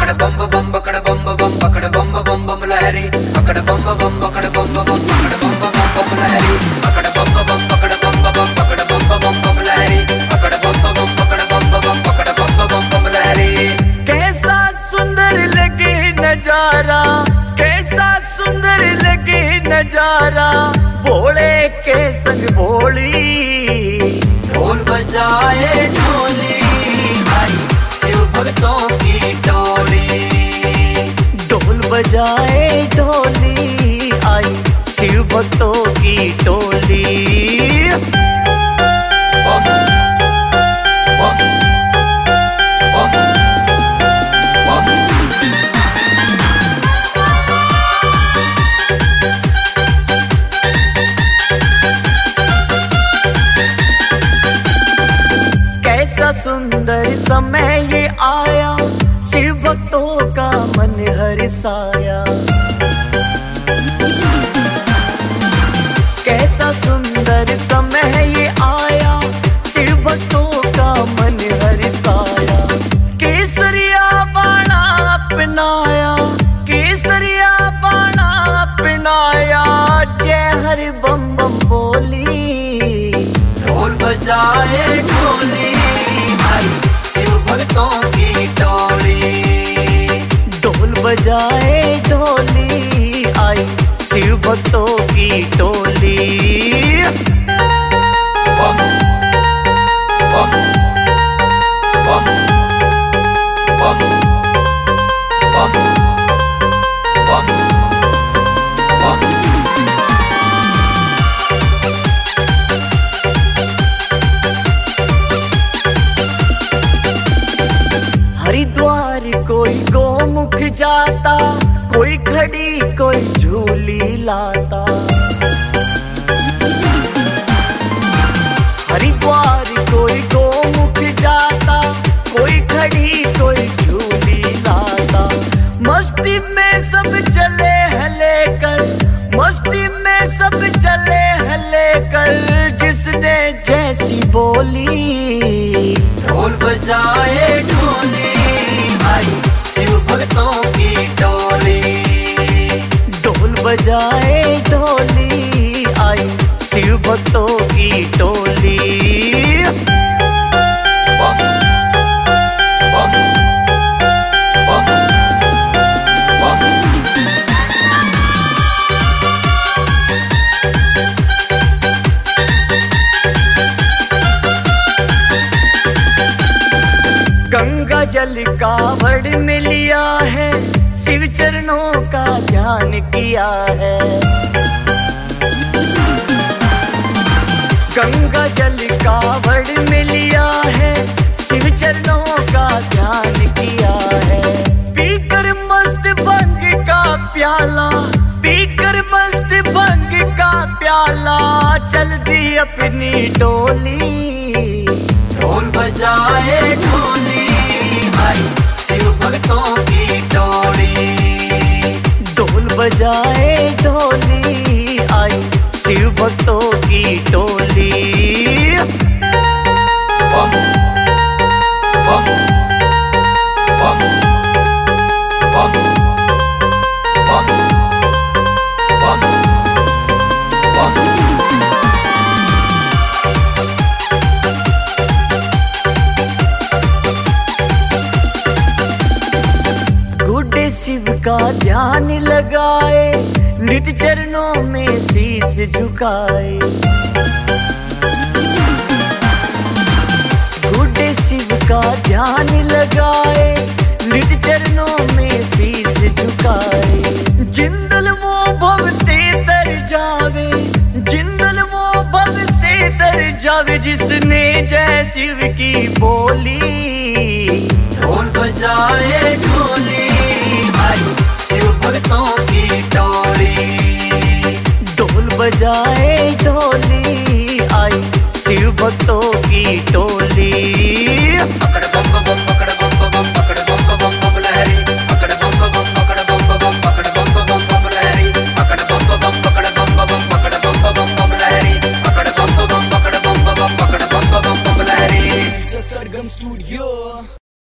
अकड़ बम बम बकड़ बम बम बकड़ बम बम लहरी अकड़ बम बम बकड़ बम बम बकड़ बम बम लहरी अकड़ बम बम बकड़ बम बम बकड़ बम बम लहरी अकड़ बम बम बकड़ बम बम बकड़ बम लहरी। कैसा सुंदर लगे नजारा, कैसा सुंदर लगे नजारा, भोले के संग भोली ढोल बजाए ढोली आई शिव भक्तों की टोली। ढोल बजाए ढोली आई शिव भक्तों की टोली। बम बम बम बम कैसा सुंदर समय ये आया, शिव भक्तों का मन हर्षाया। कैसा सुंदर समय ये आया, शिव भक्तों का मन हर्षाया। केसरिया बाणा अपनाया, केसरिया बाणा अपनाया, जय हरि बम बम बोली। ढोल बजाए ढोली आई शिव भक्तों की टोली। ढोल बजाए ढोली आई शिव भक्तों की टोली। बम बम बम बम बम बम बम हरिद्वार कोई गोमुख जाता, कोई खड़ी कोई झूली लाता। हरिद्वार कोई गोमुख जाता, कोई खड़ी कोई झूली लाता। मस्ती में सब चले हैं लेकर, मस्ती में सब चले हैं लेकर, जिसने जैसी बोली। ढोल बजाए ढोली आई शिव भक्तों की टोली। ढोल बजाए ढोली आई शिव भक्तों की टोली। बम बम बम बम गंगा जल कावड़ में लिया है, शिव चरणों का ध्यान किया है। गंगा जल कावड़ में लिया है, शिव चरणों का ध्यान किया है। पीकर मस्त भंग का प्याला, पीकर मस्त भंग का प्याला, चल दी अपनी डोली। ढोल बजाए ढोली आई शिव भक्तों की टोली। ढोल बजाए ढोली आई शिव भक्तों की टोली। बम बम बम बम बम बम बम गुड्डे शिव का ध्यान लगाए, नित चरणों में शीश झुकाए। गुड्डे शिव का ध्यान लगाए, नित चरणों में शीश झुकाए। जिंदल वो भव से तर जावे, जिंदल वो भव से तर जावे, जिसने जय शिव की बोली। ढोल बजाए ढोली आई शिव भक्तों की टोली। ढोल बजाए ढोली आई शिव भक्तों की टोली। अकड़ बम बम बकड़ बम बम बकड़ बम बम लहरी अकड़ बम बम बकड़ बम बम बकड़ बम बम लहरी अकड़ बम बम बकड़ बम बम बकड़ बम लहरी अकड़ बम बम बकड़ बम बम बकड़ बम लहरी। Sargam Studio.